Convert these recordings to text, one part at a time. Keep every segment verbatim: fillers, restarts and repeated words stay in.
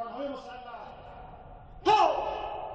فرمانهای مسلح. تو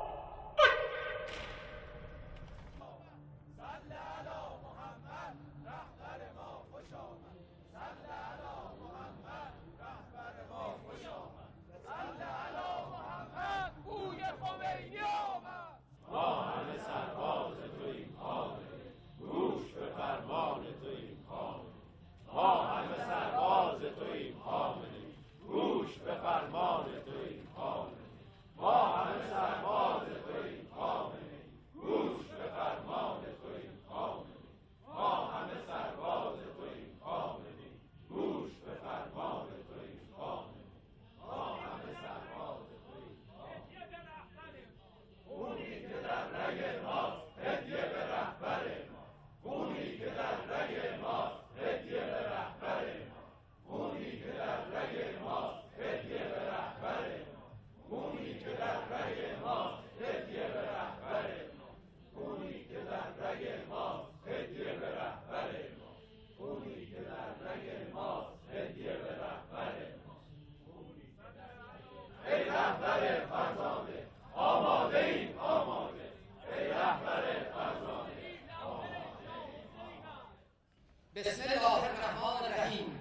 بسم الله الرحمن الرحیم.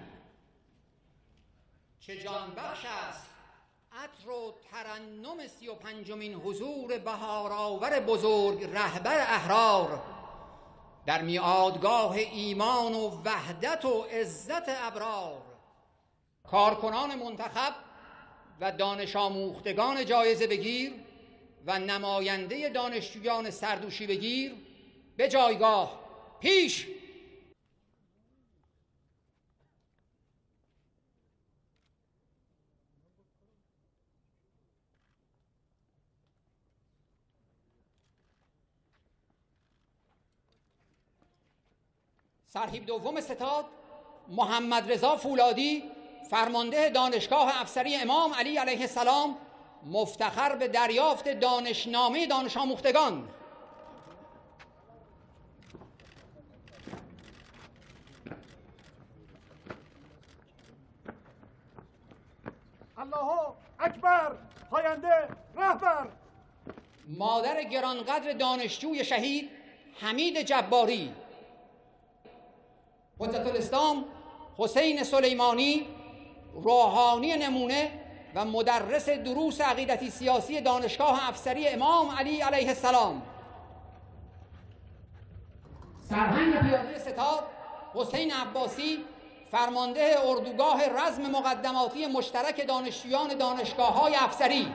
چه جان بخش است عطر و ترنم سی و پنجمین حضور بهارآور بزرگ رهبر احرار در میعادگاه ایمان و وحدت و عزت ابرار. کارکنان منتخب و دانش آموختگان جایزه بگیر و نماینده دانشجویان سردوشی بگیر به جایگاه پیش. سرهیب دوم ستاد محمد رضا فولادی، فرمانده دانشگاه افسری امام علی علیه السلام، مفتخر به دریافت دانشنامه دانش آموختگان. الله اکبر. پاینده رهبر. مادر گرانقدر دانشجوی شهید حمید جباری، حجت الاسلام حسین سلیمانی، روحانی نمونه و مدرس دروس عقیدتی سیاسی دانشگاه افسری امام علی علیه السلام. سرهنگ پیاده ستاد حسین عباسی، فرمانده اردوگاه رزم مقدماتی مشترک دانشجویان دانشگاه‌های افسری.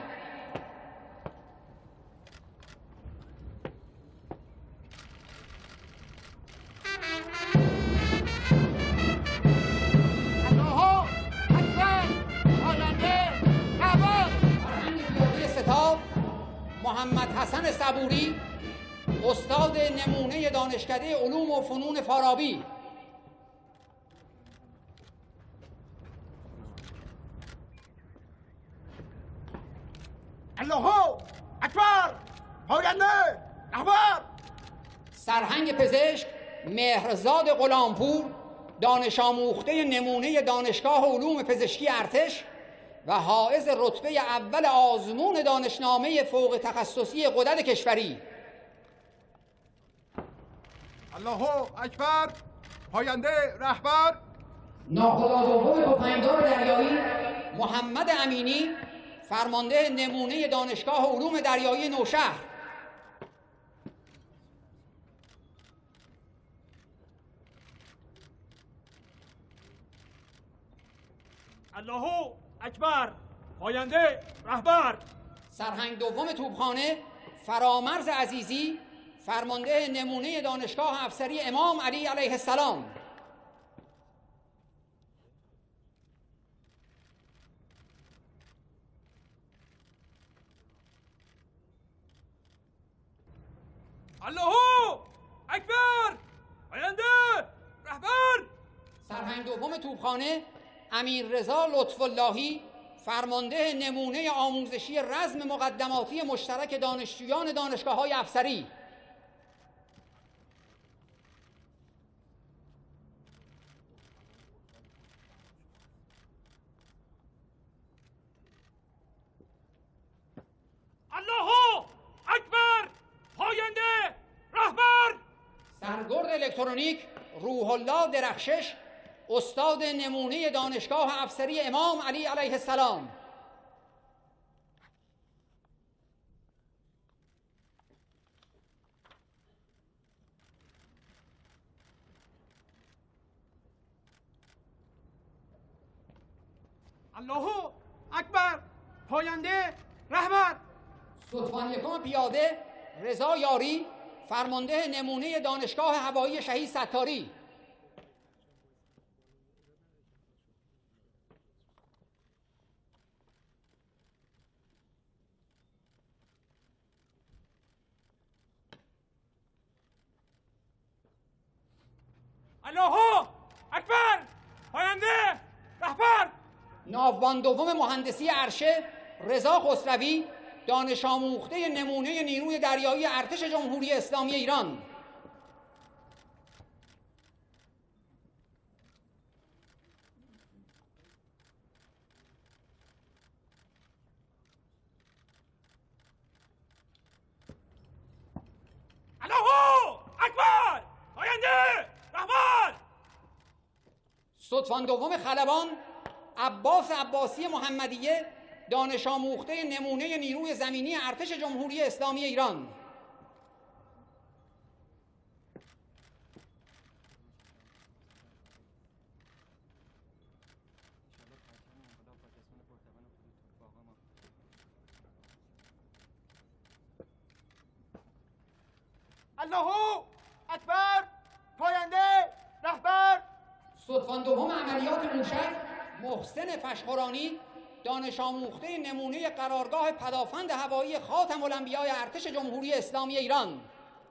محمد حسن صبوری، استاد نمونه دانشکده علوم و فنون فارابی. الله اکبر. پاینده رهبر. سرهنگ پزشک مهرزاد غلامپور، دانش آموخته نمونه دانشگاه علوم پزشکی ارتش و حائز رتبه اول آزمون دانشنامه فوق تخصصی غدد کشوری. الله اکبر. پاینده رهبر. ناخدا دوم تفنگدار دریایی محمد امینی، فرمانده نمونه دانشگاه علوم دریایی نوشهر. الله اکبر. پاینده رهبر. سرهنگ دوم توپخانه فرامرز عزیزی، فرمانده نمونه دانشگاه افسری امام علی علیه السلام. الله اکبر. پاینده رهبر. سرهنگ دوم توپخانه امیر رضا لطف اللهی، فرمانده نمونه آموزشی رزم مقدماتی مشترک دانشجویان دانشگاه‌های افسری. الکترونیک روح الله درخشش، استاد نمونه دانشگاه افسری امام علی علیه السلام. الله اکبر، پاینده رهبر. ستوان یکم پیاده رضا یاری، فرمانده نمونه دانشگاه هوایی شهید ستاری. الله اکبر، پاینده رهبر. ناوبان دوم مهندسی عرشه رضا خسروی، دانش آموخته نمونه نیروی دریایی ارتش جمهوری اسلامی ایران. الله اکبر، پاینده رهبر. ستوان دوم خلبان عباس عباسی محمدیه، دانش آموخته نمونه نیروی زمینی ارتش جمهوری اسلامی ایران. الله اکبر، پاینده رهبر. ستوان دوم عملیات موشک محسن فشخورانی، دانش آموخته نمونه قرارگاه پدافند هوایی خاتم الانبیاء ارتش جمهوری اسلامی ایران.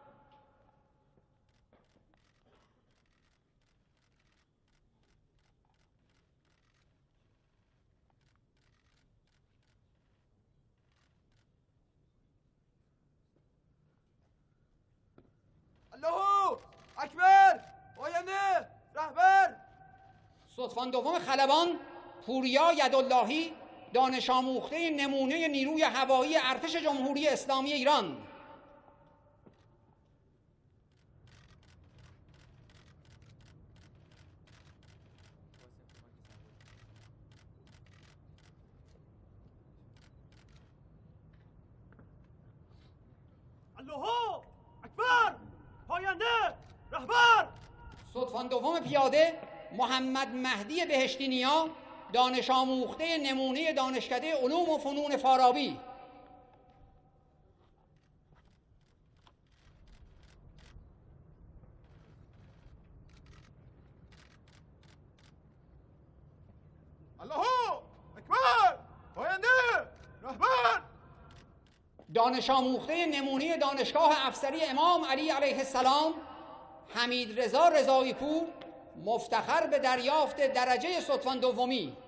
الله اکبر، پاینده رهبر. ستوان دوم خلبان پوریا یداللهی، دانش آموخته نمونه نیروی هوایی ارتش جمهوری اسلامی ایران. الله اکبر، پاینده رهبر. ستوان دوم پیاده محمد مهدی بهشتی نیا، دانش آموخته نمونه دانشکده علوم و فنون فارابی. الله اکبر، پاینده رهبر. دانش آموخته نمونه دانشگاه افسری امام علی علیه السلام حمید رضا رضایی پور، مفتخر به دریافت درجه ستوان دومی.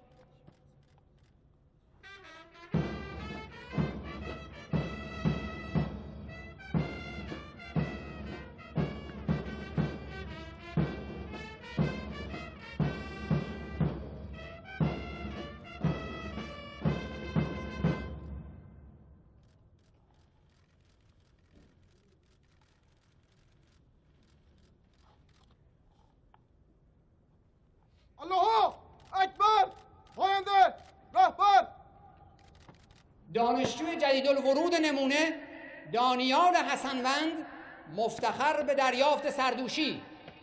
الله اکبر، پاینده رهبر. دانشجوی جدیدالورود نمونه دانیال حسنوند، مفتخر به دریافت سردوشی.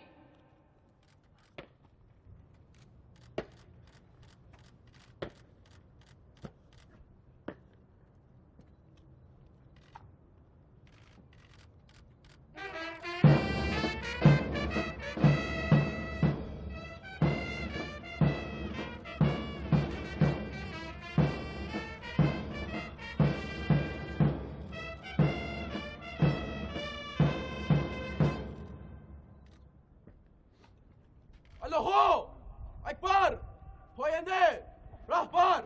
الله اکبر، پاینده رهبر.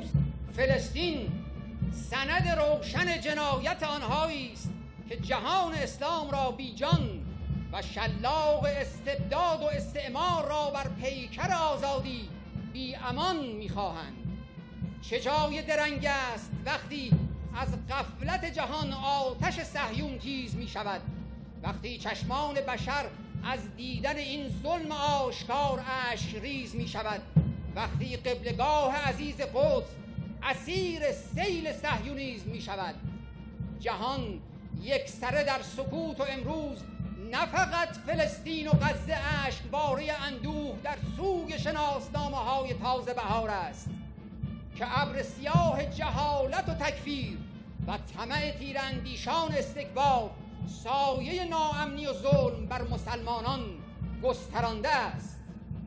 فلسطین سند روشن جنایت آنهایی است که جهان اسلام را بی جان و شلاق استبداد و استعمار را بر پیکر آزادی بی امان می‌خواهند. چه جای درنگ است وقتی از غفلت جهان آتش صهیون تیز می‌شود، وقتی چشمان بشر از دیدن این ظلم آشکار اشک ریز می‌شود، وقتی قبلگاه عزیز قدس اسیر سیل صهیونیسم می‌شود. جهان یک سره در سکوت و امروز نه فقط فلسطین و غزه اشکباره اندوه در سوگ شناسنامه‌های تازه بهار است که ابر سیاه جهالت و تکفیر و طمع تیراندیشان استکبار سایه ناامنی و ظلم بر مسلمانان گسترانده است.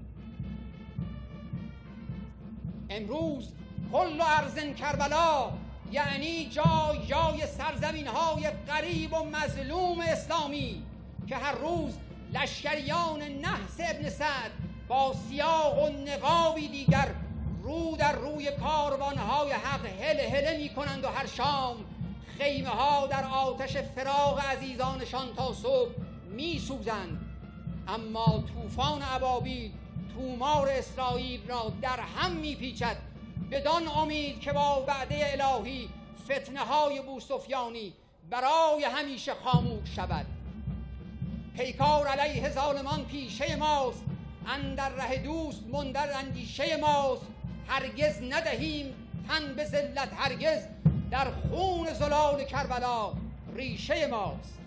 امروز کل ارض کربلا یعنی جای جای سرزمین‌های غریب و مظلوم اسلامی که هر روز لشکریان نحس ابن سعد با سیاق و نقابی دیگر رو در روی کاروانهای حق هله هله می کنند و هر شام خیمه ها در آتش فراق عزیزانشان تا صبح می سوزند. اما طوفان ابابیل تومار اسرائیل را در هم می پیچد بدان امید که با وعده الهی فتنه های بوسفیانی برای همیشه خاموش شود. پیکار علیه ظالمان پیشه ماست، اندر ره دوست مندر اندیشه ماست. هرگز ندهیم تن به ذلت، هرگز در خون زلال کربلا ریشه ماست.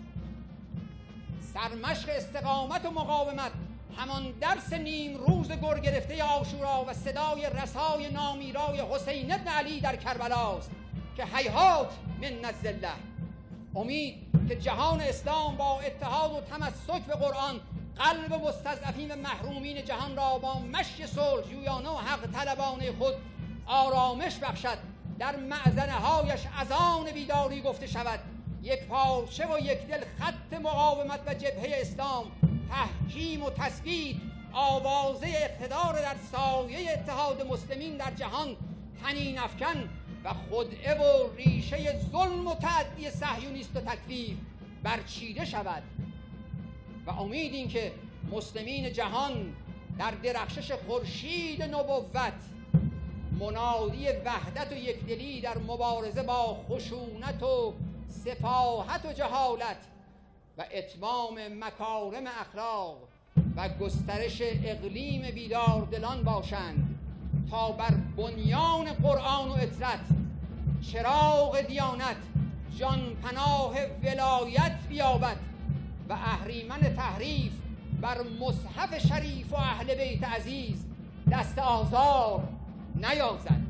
سرمشق استقامت و مقاومت همان درس نیم روز گر گرفته عاشورا و صدای رسای نامیرای حسین ابن علی در کربلاست که هیهات من الذله. امید که جهان اسلام با اتحاد و تمسک به قرآن قلب مستضعفین محرومین جهان را با مشی صلح جویانه و حق طلبانه خود آرامش بخشد، در معزنه هایش اذان بیداری گفته شود، یک پارچه و یک دل خط مقاومت و جبهه اسلام، تحکیم و تثبیت آوازه اقتدار در سایه اتحاد مسلمین در جهان طنین افکن و خدعه و ریشه ظلم و تعدی صهیونیست و تکفیر برچیده شود. و امید این که مسلمین جهان در درخشش خورشید نبوت منادی وحدت و یکدلی در مبارزه با خشونت و سفاهت و جهالت و اتمام مکارم اخلاق و گسترش اقلیم بیدار دلان باشند تا بر بنیان قرآن و اطرت چراغ دیانت جان پناه ولایت بیابد و اهریمن تحریف بر مصحف شریف و اهل بیت عزیز دست آزار نیازد.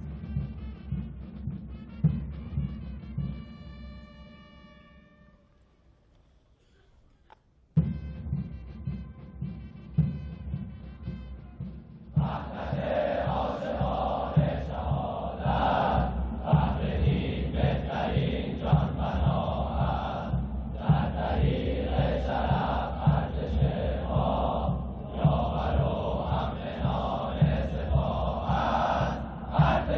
هر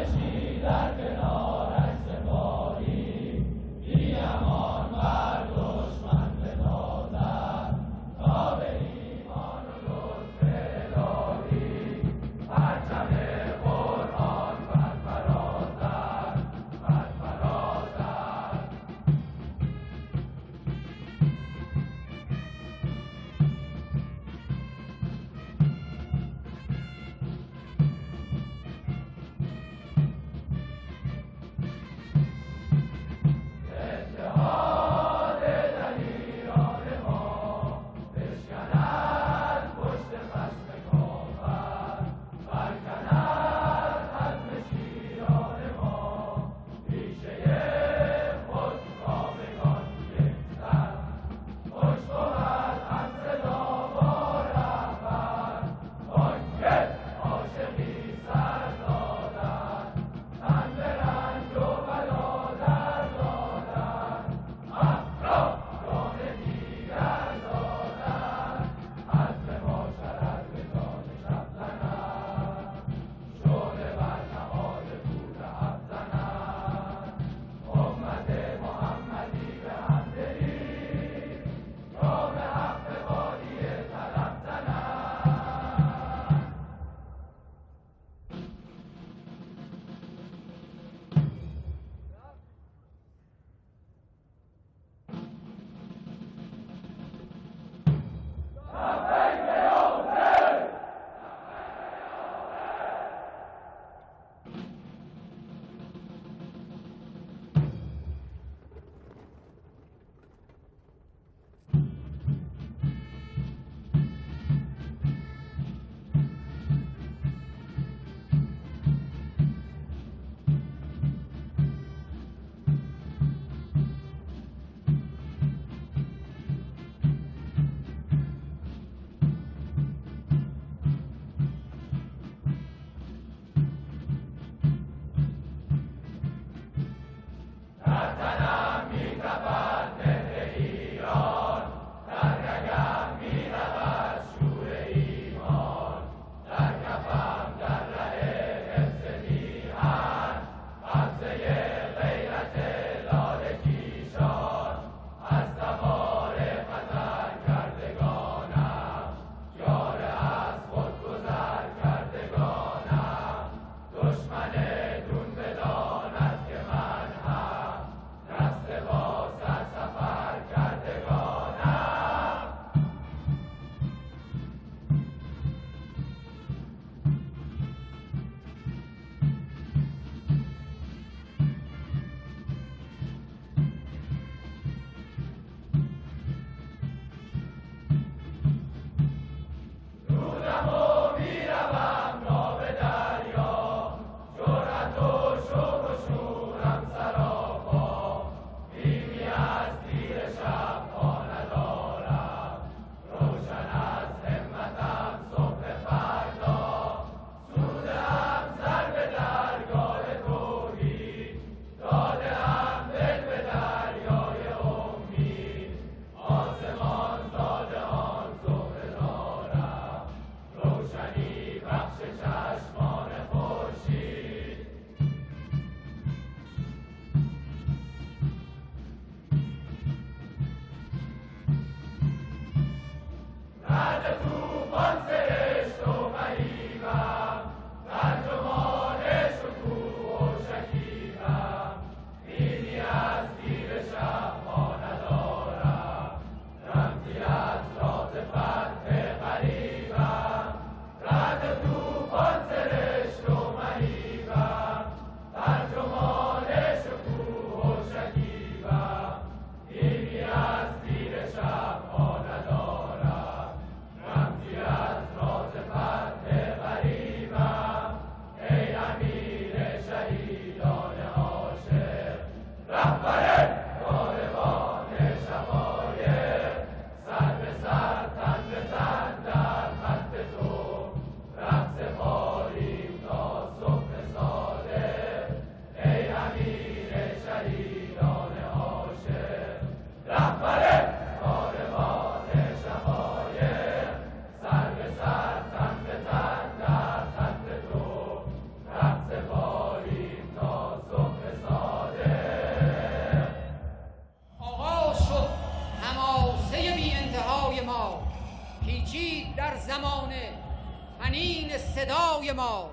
صدای ما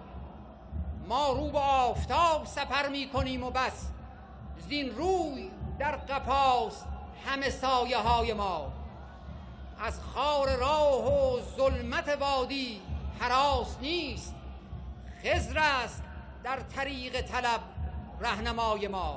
ما رو به آفتاب سپر می کنیم و بس، زین روی در قفاست همه سایه های ما. از خار راه و ظلمت وادی هراس نیست، خضر است در طریق طلب رهنمای ما.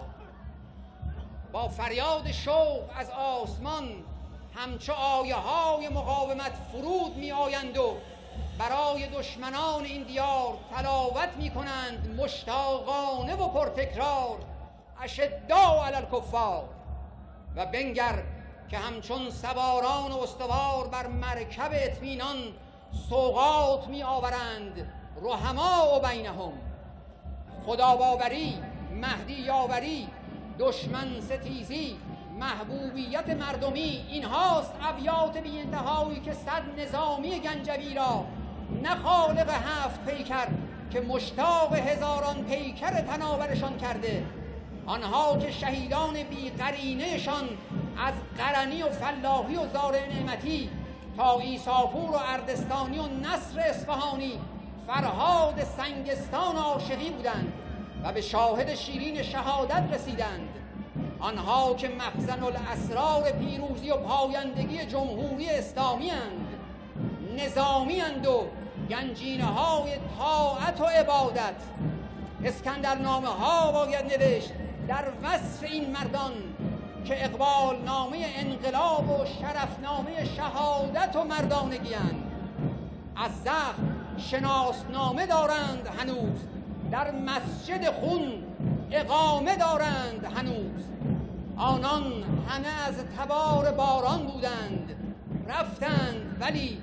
با فریاد شوق از آسمان همچو آیه های مقاومت فرود می آیند و برای دشمنان این دیار تلاوت می کنند مشتاقانه و پرتکرار اشداء علی الکفار. و بنگر که همچون سواران و استوار بر مرکب اطمینان سوغات می آورند رحما و بینهم. خدا باوری، مهدی یاوری، دشمن ستیزی، محبوبیت مردمی، این هاست ابیات بی انتهایی که صد نظامی گنجوی را نه خالق هفت پیکر که مشتاق هزاران پیکر تناورشان کرده. آنها که شهیدان بی قرینهشان از قرنی و فلاحی و زارع نعمتی تا ایساپور و اردستانی و نصر اصفهانی فرهاد سنگستان عاشقی بودند و به شاهد شیرین شهادت رسیدند. آنها که مخزن الاسرار پیروزی و پایندگی جمهوری اسلامی اند، نظامی اند و گنجینه های طاعت و عبادت. اسکندرنامه ها باید نوشت در وصف این مردان که اقبال نامه انقلاب و شرفنامه شهادت و مردانگی اند. از زخم شناسنامه دارند هنوز، در مسجد خون اقامه دارند هنوز. آنان همه از تبار باران بودند، رفتند ولی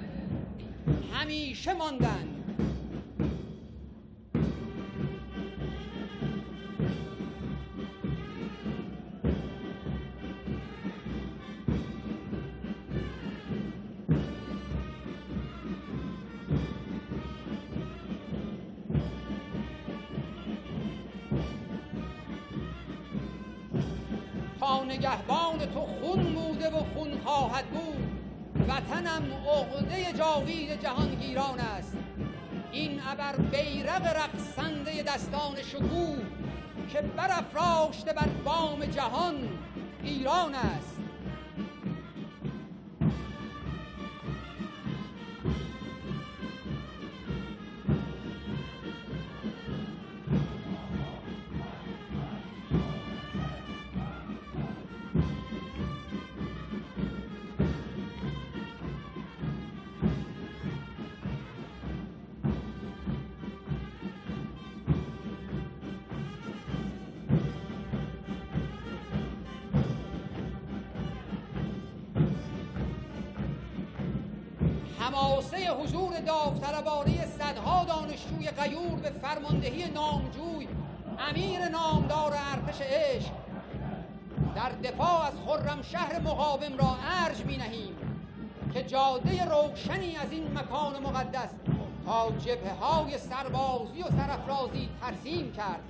همیشه ماندند. تا نگهبان تو خون بوده و خون خواهد بود، وطنم عقده جاوید جهانگیران است. این ابر بیرق رقصنده دستان شکوه که برافراشته بر بام جهان ایران است. حماسه حضور داوطلبانه صدها دانشجوی غیور به فرماندهی نامجوی امیر نامدار ارتش عشق در دفاع از خرمشهر مقاوم را ارج می نهیم که جاده روشنی از این مکان مقدس تا جبهه های سربازی و سرافرازی ترسیم کرد.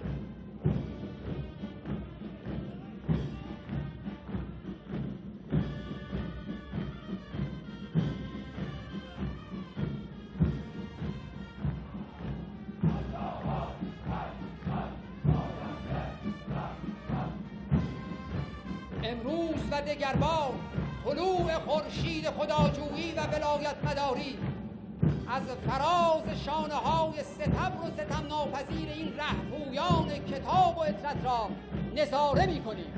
امروز و دگربار طلوع خورشید خداجویی و ولایت مداری از فراز شانه های ستبر و ستم ناپذیر این رهپویان کتاب و اطلت را نظاره می کنیم.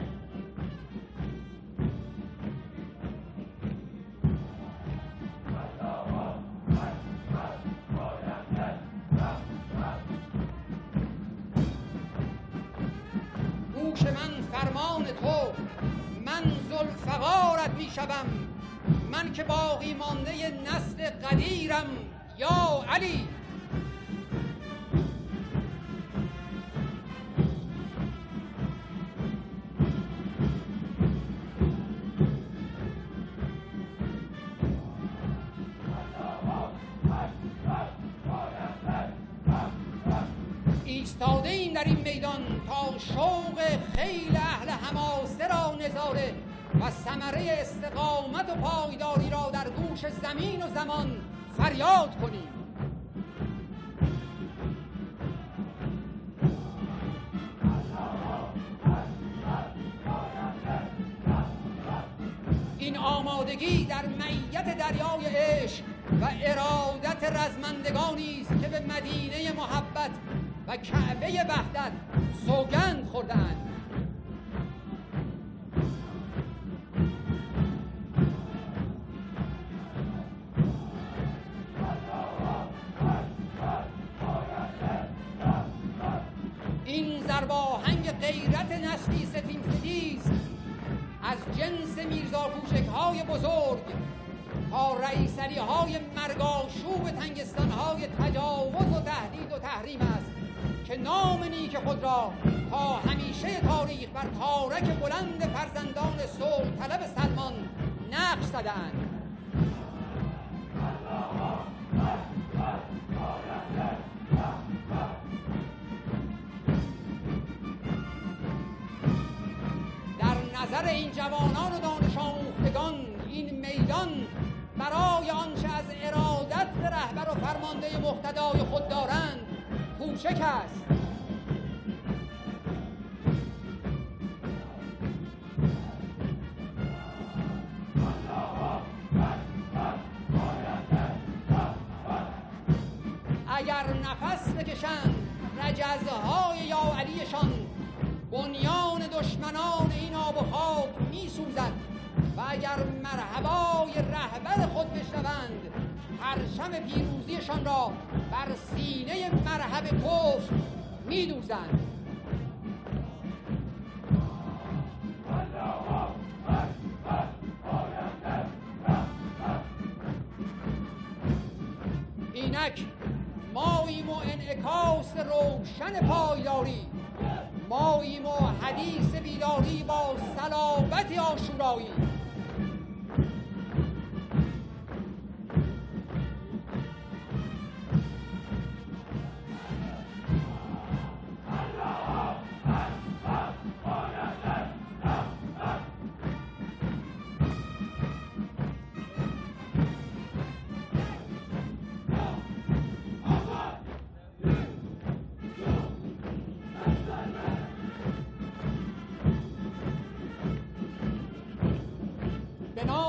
گوش من فرمان تو، من ذوالفقارت می شوم، من که باقی مانده نسل قدیرم یا علی. ایستاده ایم در این میدان تا شوق خیل اهل حماسه را نظاره و ثمره استقامت و پایداری را در گوش زمین و زمان فریاد کنیم. این آمادگی در میت دریای عشق و ارادت رزمندگانی است که به مدینه محبت و کعبه وحدت سوگند خوردند. این ضرباهنگ غیرت نسلی ستیم ستیز از جنس میرزا کوچک‌های بزرگ تا رئیسری‌های مرگاشوب تنگستان‌های تجاوز و تهدید و تحریم است که نام نیک خود را تا همیشه تاریخ بر تارک بلند فرزندان صلح طلب سلمان نقش زده‌اند. در نظر این جوانان و دانش آموختگان این میدان برای آنچه از ارادت رهبر و فرمانده مقتدای خود دارند کوچک است. اگر نفس بکشند رجزهای یا علیشان بنیان دشمنان این آب و خاک می سوزد و اگر مرحبای رهبر خود بشنوند پرچم پیروزیشان را بر سینه مرحب کفر می دوزند. اینک ماییم و انعکاس روشن پایداری، ماییم و حدیث بیداری با صلابت آشورایی.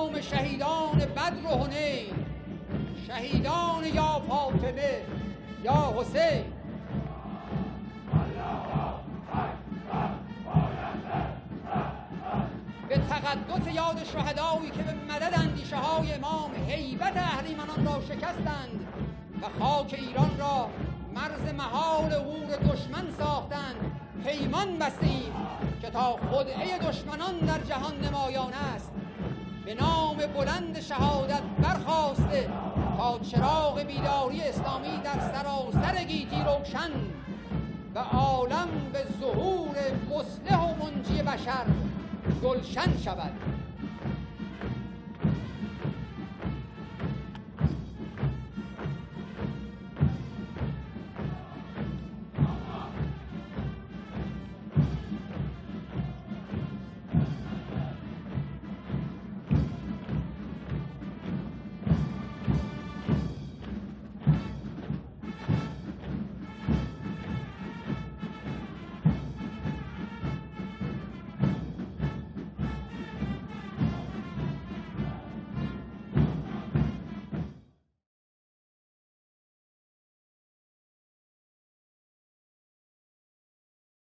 نام شهیدان بدر و حنین، شهیدان یا فاطمه یا حسین. به تقدس یاد شهدایی که به مدد اندیشه های امام هیبت اهریمنان را شکستند و خاک ایران را مرز محال عبور دشمن ساختند، پیمان بستیم که تا خدعه دشمنان در جهان نمایان است، به نام بلند شهادت برخاسته تا چراغ بیداری اسلامی در سراسر گیتی روشن و عالم به ظهور مصلح و منجی بشر گلشن شود.